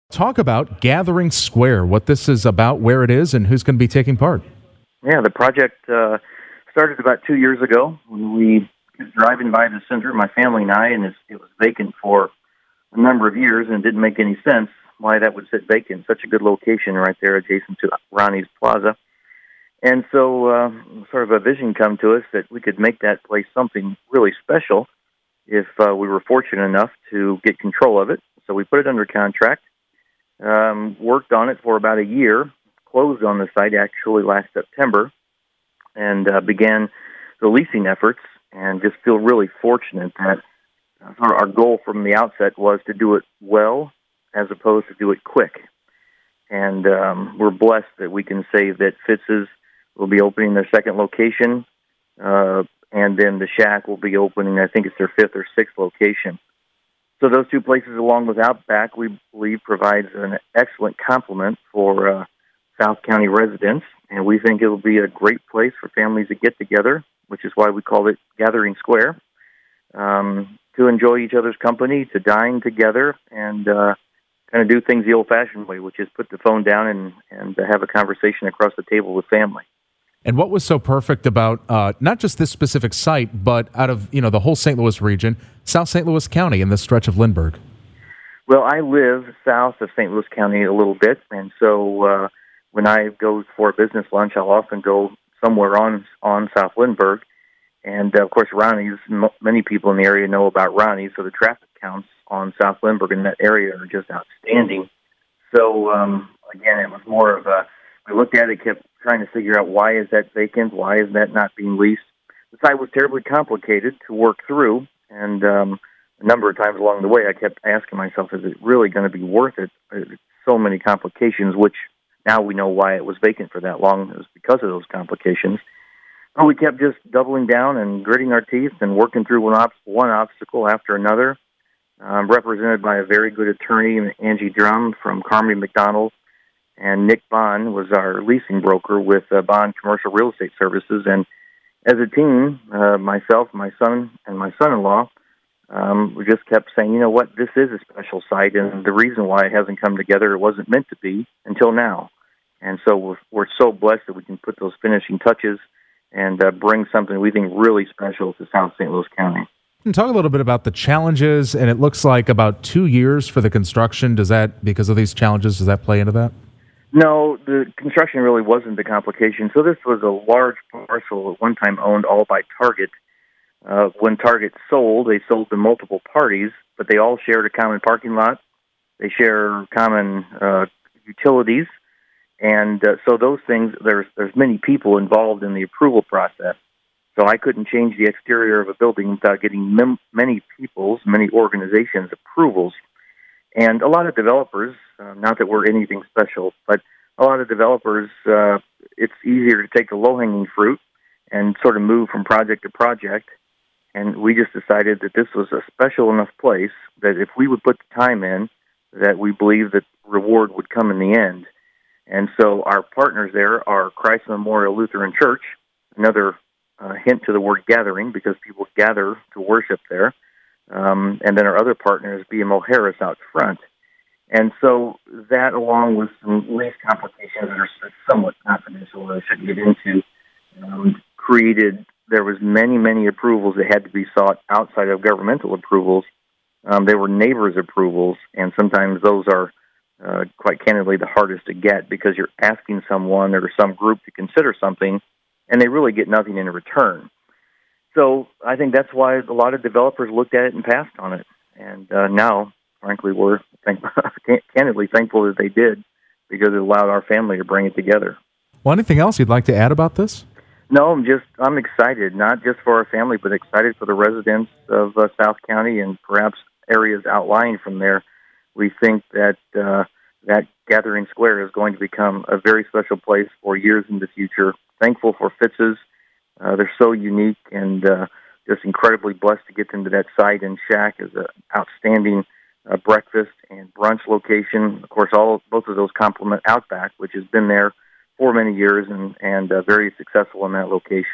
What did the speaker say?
Talk about Gathering Square, what this is about, where it is, and who's going to be taking part. Yeah, the project started about 2 years ago when we were driving by the center, my family and I, and it was vacant for a number of years, and it didn't make any sense why that would sit vacant. Such a good location right there adjacent to Ronnie's Plaza. And so sort of a vision come to us that we could make that place something really special if we were fortunate enough to get control of it. So we put it under contract, worked on it for about a year, closed on the site actually last September, and began the leasing efforts, and just feel really fortunate that our goal from the outset was to do it well as opposed to do it quick. And we're blessed that we can say that Fitz's will be opening their second location, and then the Shack will be opening, I think it's their fifth or sixth location. So those two places, along with Outback, we believe provides an excellent complement for South County residents, and we think it will be a great place for families to get together, which is why we called it Gathering Square, to enjoy each other's company, to dine together, and kind of do things the old-fashioned way, which is put the phone down and have a conversation across the table with family. And what was so perfect about not just this specific site, but out of the whole St. Louis region, South St. Louis County and this stretch of Lindbergh? Well, I live south of St. Louis County a little bit, and so when I go for a business lunch, I'll often go somewhere on South Lindbergh. And, of course, Ronnie's, many people in the area know about Ronnie's, so the traffic counts on South Lindbergh in that area are just outstanding. So, again, it was more of we looked at it, kept trying to figure out why is that vacant, why is that not being leased. The site was terribly complicated to work through, and a number of times along the way I kept asking myself, is it really going to be worth it? So many complications, which now we know why it was vacant for that long. It was because of those complications. But we kept just doubling down and gritting our teeth and working through one obstacle after another, represented by a very good attorney, Angie Drum from Carmody McDonald, and Nick Bond was our leasing broker with Bond Commercial Real Estate Services. And as a team, myself, my son, and my son-in-law, we just kept saying, you know what, this is a special site, and the reason why it hasn't come together, it wasn't meant to be until now. And so we're so blessed that we can put those finishing touches and bring something we think really special to South St. Louis County. And talk a little bit about the challenges, and it looks like about 2 years for the construction. Does that, because of these challenges, does that play into that? No, the construction really wasn't the complication. So this was a large parcel at one time owned all by Target. When Target sold, they sold to multiple parties, but they all shared a common parking lot. They share common utilities. And so those things, there's many people involved in the approval process. So I couldn't change the exterior of a building without getting many people's, many organizations' approvals. And a lot of developers, not that we're anything special, but a lot of developers, it's easier to take the low-hanging fruit and sort of move from project to project. And we just decided that this was a special enough place that if we would put the time in, that we believe that reward would come in the end. And so our partners there are Christ Memorial Lutheran Church, another hint to the word gathering, because people gather to worship there. And then our other partner is BMO Harris out front. And so that, along with some lease complications that are somewhat confidential that I shouldn't get into, there was many approvals that had to be sought outside of governmental approvals. There were neighbors' approvals, and sometimes those are, quite candidly, the hardest to get because you're asking someone or some group to consider something, and they really get nothing in return. So I think that's why a lot of developers looked at it and passed on it. And now, frankly, we're candidly thankful that they did, because it allowed our family to bring it together. Well, anything else you'd like to add about this? No, I'm excited, not just for our family, but excited for the residents of South County and perhaps areas outlying from there. We think that that Gathering Square is going to become a very special place for years in the future. Thankful for Fitz's. They're so unique and just incredibly blessed to get into that site. And Shack is an outstanding breakfast and brunch location. Of course, both of those complement Outback, which has been there for many years and very successful in that location.